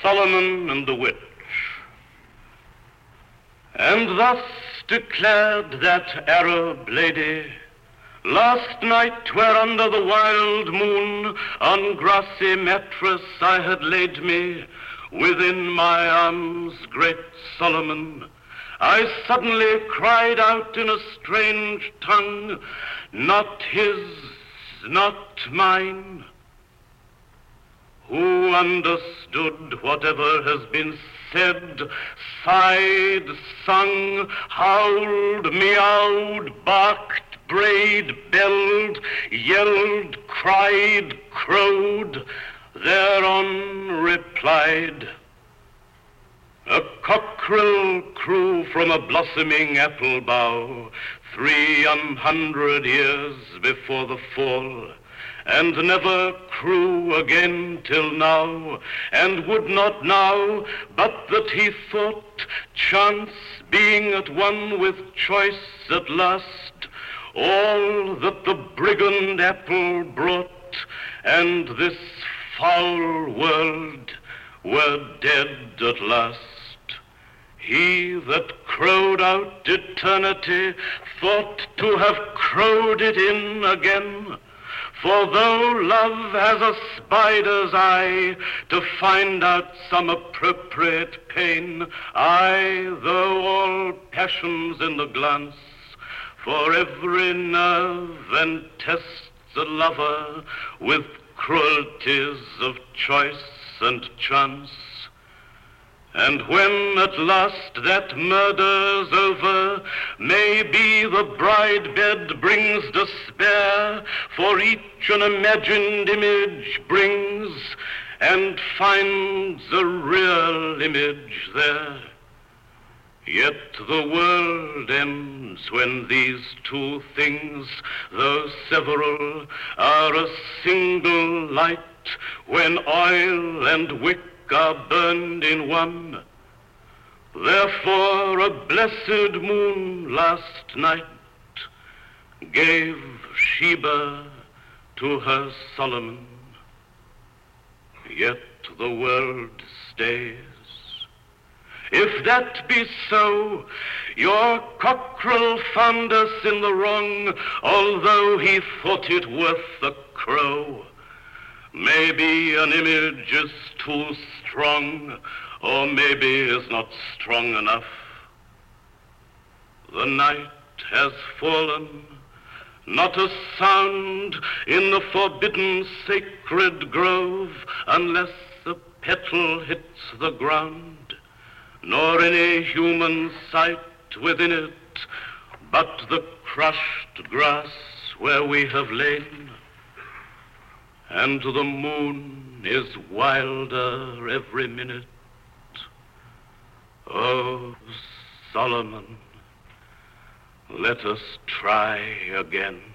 Solomon and the Witch. And thus declared that Arab lady, last night where under the wild moon on grassy mattress I had laid me, within my arms, great Solomon, I suddenly cried out in a strange tongue, not his, not mine. Who understood whatever has been said, sighed, sung, howled, meowed, barked, brayed, belled, yelled, cried, crowed, thereon replied. A cockerel crew from a blossoming apple bough 300 years before the fall, and never crew again till now, and would not now, but that he thought, chance being at one with choice at last, all that the brigand apple brought, and this foul world were dead at last. He that crowed out eternity thought to have crowed it in again. For though love has a spider's eye to find out some appropriate pain, aye, though all passions in the glance, for every nerve and tests a lover with cruelties of choice and chance. And when at last that murder's over, maybe the bride bed brings despair, for each an imagined image brings, and finds a real image there. Yet the world ends when these two things, though several, are a single light, when oil and wick are burned in one. Therefore a blessed moon last night gave Sheba to her Solomon. Yet the world stays. If that be so, your cockerel found us in the wrong, although he thought it worth a crow. Maybe an image is too strong, or maybe is not strong enough. The night has fallen, not a sound in the forbidden sacred grove, unless a petal hits the ground, nor any human sight within it, but the crushed grass where we have lain. And the moon is wilder every minute. Oh, Solomon, let us try again.